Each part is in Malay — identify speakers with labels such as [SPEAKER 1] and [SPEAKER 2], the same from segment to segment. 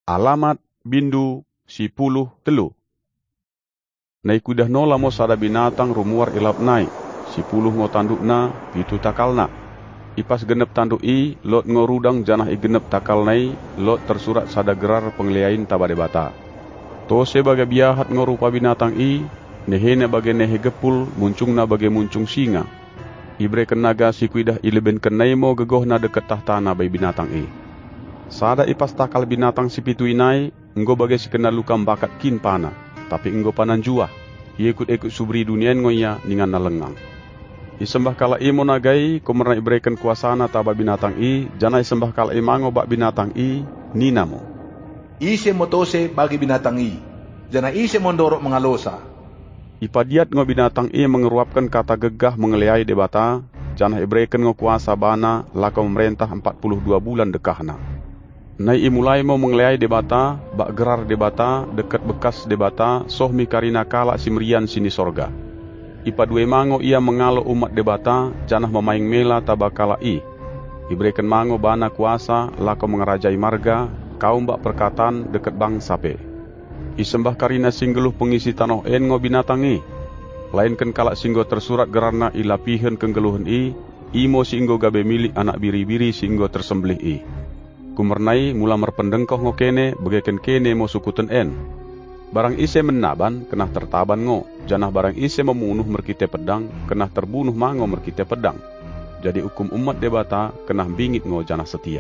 [SPEAKER 1] Alamat bindu 10 telu. Nai kudah no lamo sada binatang rumuar ilap nai. 10 ngo tandukna, pitu takalna. Ipas genep tanduk i, lot ngo rudang janah i genep takal nai, lot tersurat sada gerar pengliain tabade bata. Tose baga biahat ngo rupa binatang i, nehene baga nehe gepul, muncungna baga muncung singa. Ibre kenaga si kuidah ileben kenai mo gegohna deket tahtana bai binatang i. Sada ipas takal binatang si pitu inai, enggo bagai si kena lukam bakat kin pana, tapi enggo panan juah, ikut subri dunian ngoya ningan na lengang. Isembah kala i monagai, komerna ibreken kuasana taba binatang i, janai sembah kala i mango bak binatang i, ninamo.
[SPEAKER 2] Ise motose bagi binatang i, janai ise mondorok mengalosa.
[SPEAKER 1] Ipadiat ngo binatang i mengeruapkan kata gegah mengeliai debata, janah ibreken ngo kuasa bana, lako memerintah 42 bulan dekahna. Nai imulai mau mengeliai debata, bak gerar debata, dekat bekas debata, sohmi karina kala simrian sini sorga. Ipa dua mango ia mengalo umat debata, janah memaing mela tabakala i. Ibreken mango bana kuasa, lako mengerajai marga, kaum bak perkataan dekat bangsa pe. Isembah karina singgeluh pengisi tanoh ngo binatang i. Lainkan kala singgo tersurat gerarna ilapihen kenggeluhan i, imo singgo gabe milik anak biri-biri singgo tersembelih i. Kumernai mula merpendengkoh ngo kene, bagaikan kene mo sukuten en. Barang ise menaban, kenah tertaban ngo. Janah barang ise memunuh merkite pedang, kenah terbunuh mango merkite pedang. Jadi hukum umat debata, kenah bingit ngo janah setia.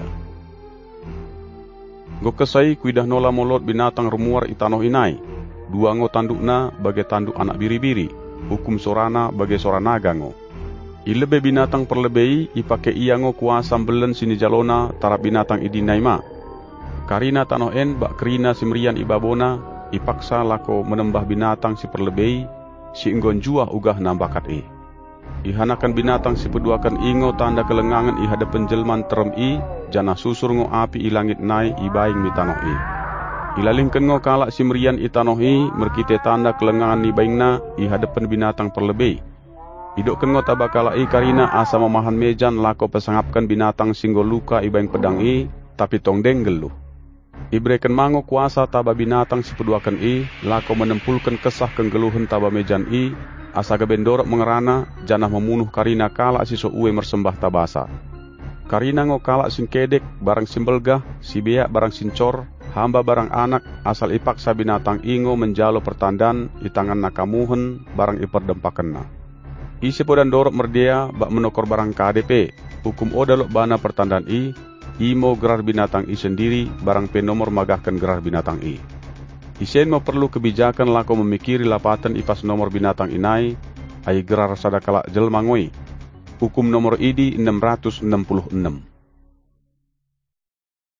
[SPEAKER 1] Ngo kesai kuidah nola molot binatang rumuar itanoh inai. Dua ngo tandukna bagai tanduk anak biri-biri. Hukum sorana bagai soranaga ngo. Ilebe binatang perlebei, ipake ia ngo kuasa belen sini jalona tarap binatang idinaima. Karina tanoh en bak kerina simrian ibabona, ipaksa lako menembah binatang si perlebei, si enggon juah ugah nambakat i. Ihanakan binatang si peduakan ingo tanda kelengangan i hadapan jelman terem i, jana susur ngo api i langit nai ibaing mi tanoh i. Ilalingkan ngo kalak simrian i tanoh i, merkite tanda kelengangan ni baingna i hadapan binatang perlebei. Idokkan ngo tabakala i karina asa memahan mejan lako pesangapkan binatang singgo luka ibaing pedang i, tapi tong denggeluh. Ibreken mango kuasa taba binatang si peduakan i, lako menempulkan kesah kenggeluhan taba mejan i, asa gebendorok mengerana, janah memunuh karina kala si so uwe mersembah tabasa. Karina ngo kala sin kedek, barang simbelgah, si beak barang sincor, hamba barang anak, asal ipaksa binatang ingo menjalo pertandan, itangan nakamuhen, barang iperdempakenna. Isi podan dorok merdea bak menokor barang KDP, hukum odalok bana pertandaan i, imo gerar binatang i sendiri, barang penomor magahkan gerar binatang i. Isen mau perlu kebijakan lako memikiri lapatan ipas nomor binatang inai, ai gerar sadakala jelmangoi. Hukum nomor ID 666.